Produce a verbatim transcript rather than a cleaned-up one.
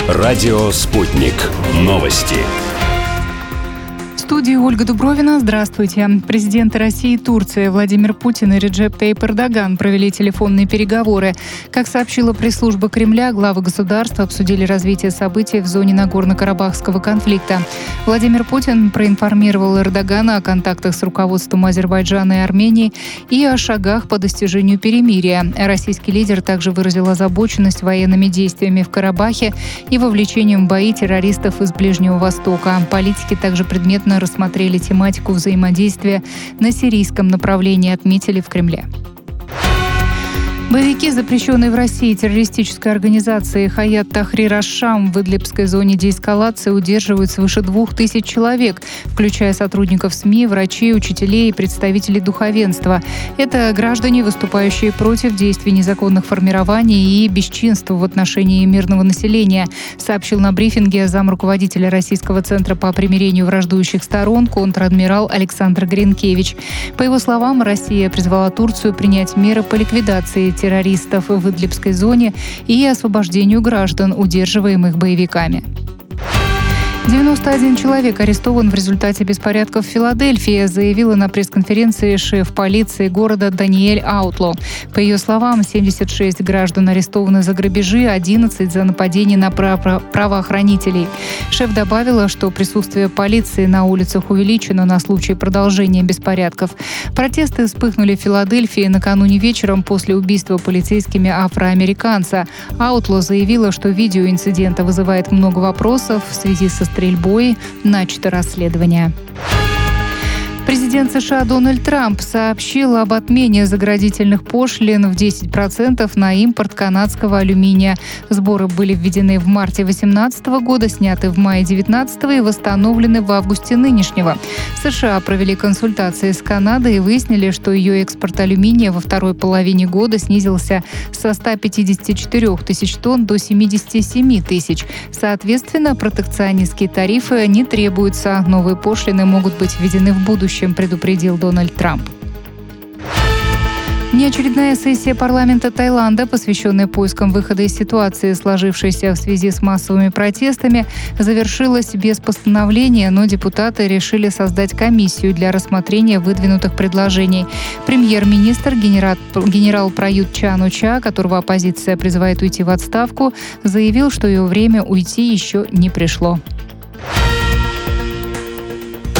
Радио «Спутник». Новости. В студии Ольга Дубровина. Здравствуйте. Президенты России и Турции Владимир Путин и Реджеп Тайип Эрдоган провели телефонные переговоры. Как сообщила пресс-служба Кремля, главы государства обсудили развитие событий в зоне Нагорно-Карабахского конфликта. Владимир Путин проинформировал Эрдогана о контактах с руководством Азербайджана и Армении и о шагах по достижению перемирия. Российский лидер также выразил озабоченность военными действиями в Карабахе и вовлечением в бои террористов из Ближнего Востока. Политики также предметно рассмотрели тематику взаимодействия на сирийском направлении, отметили в Кремле. Боевики, запрещенные в России террористической организации Хаят Тахрир аш-Шам, в Идлибской зоне деэскалации удерживают свыше двух тысяч человек, включая сотрудников СМИ, врачей, учителей и представителей духовенства. Это граждане, выступающие против действий незаконных формирований и бесчинств в отношении мирного населения, сообщил на брифинге замруководителя Российского центра по примирению враждующих сторон контр-адмирал Александр Гринкевич. По его словам, Россия призвала Турцию принять меры по ликвидации террористов в Идлибской зоне и освобождению граждан, удерживаемых боевиками. девяносто один человек арестован в результате беспорядков в Филадельфии, заявила на пресс-конференции шеф полиции города Даниэль Аутло. По ее словам, семьдесят шесть граждан арестованы за грабежи, одиннадцать за нападение на право- правоохранителей. Шеф добавила, что присутствие полиции на улицах увеличено на случай продолжения беспорядков. Протесты вспыхнули в Филадельфии накануне вечером после убийства полицейскими афроамериканца. Аутло заявила, что видео инцидента вызывает много вопросов в связи со стрельбой, начато расследование. Президент США Дональд Трамп сообщил об отмене заградительных пошлин в десять процентов на импорт канадского алюминия. Сборы были введены в марте две тысячи восемнадцатого года, сняты в мае две тысячи девятнадцатого и восстановлены в августе нынешнего. США провели консультации с Канадой и выяснили, что ее экспорт алюминия во второй половине года снизился со ста пятидесяти четырёх тысяч тонн до семидесяти семи тысяч. Соответственно, протекционистские тарифы не требуются. Новые пошлины могут быть введены в будущем, предупредил Дональд Трамп. Неочередная сессия парламента Таиланда, посвященная поискам выхода из ситуации, сложившейся в связи с массовыми протестами, завершилась без постановления, но депутаты решили создать комиссию для рассмотрения выдвинутых предложений. Премьер-министр генерал, генерал Прают Чан-о-Ча, которого оппозиция призывает уйти в отставку, заявил, что его время уйти еще не пришло.